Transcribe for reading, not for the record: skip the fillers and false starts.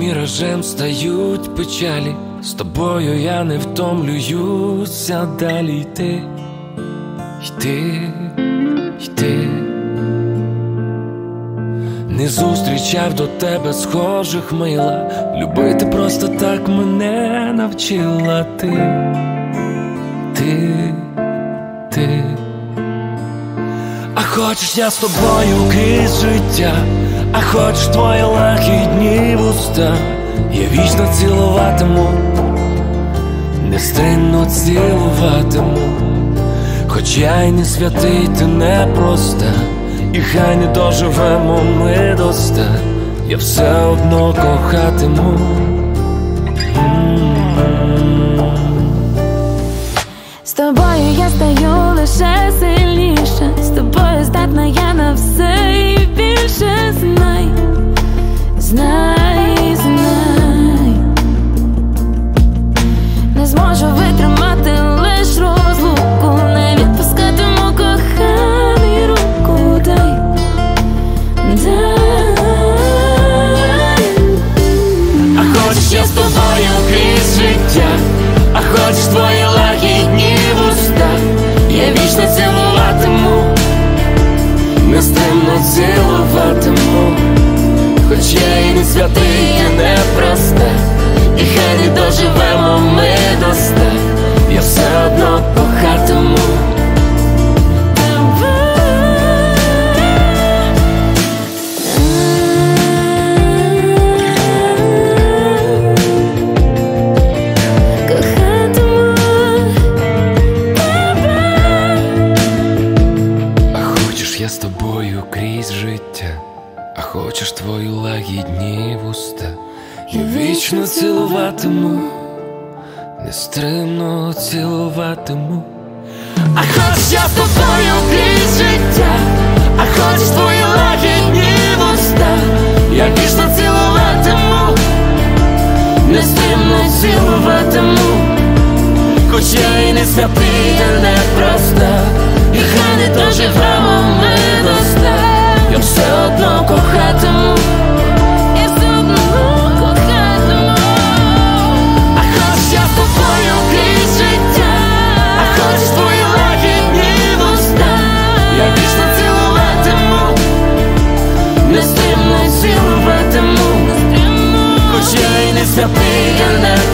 міражем стають печалі. З тобою я не втомлююся далі йти, йти, йти. Не зустрічав до тебе схожих мила. Любити просто так мене навчила ти, ти. А хочеш я з тобою крізь життя, а хочеш твої лагідні вуста. Я вічно цілуватиму, нестримно цілуватиму. Хоч я й не святий, ти непроста, і хай не доживемо ми до ста, я все одно кохатиму. З тобою я стаю лише сильніше, з тобою здатна я на все і більше. Знай, знай, знай, не зможу витримати лиш розлуку, не відпускатиму коханий руку. Дай, дай. А хочеш я з тобою крізь життя, а хочеш твої лагідні вуста. Я вічно цілуватиму, нестримно цілуватиму. Хоч я і не святий, я непроста, і хай не доживемо ми до ста, я все одно кохатиму. Я з тобою крізь життя, а хочеш твої лагідні вуста. Я вічно цілуватиму, нестримно цілуватиму. А хочеш я з тобою крізь життя, а хочеш твої лагідні вуста. Я вічно цілуватиму, нестримно цілуватиму. Хоч я і не святий, та непроста, і хай не доживемо ми до ста, я все одно кохатиму. Я все одно кохатиму. А хочеш я з тобою крізь життя, а хочеш твої лагідні вуста. Я вічно цілуватиму, нестримно цілуватиму. Хоч я і не святий, я не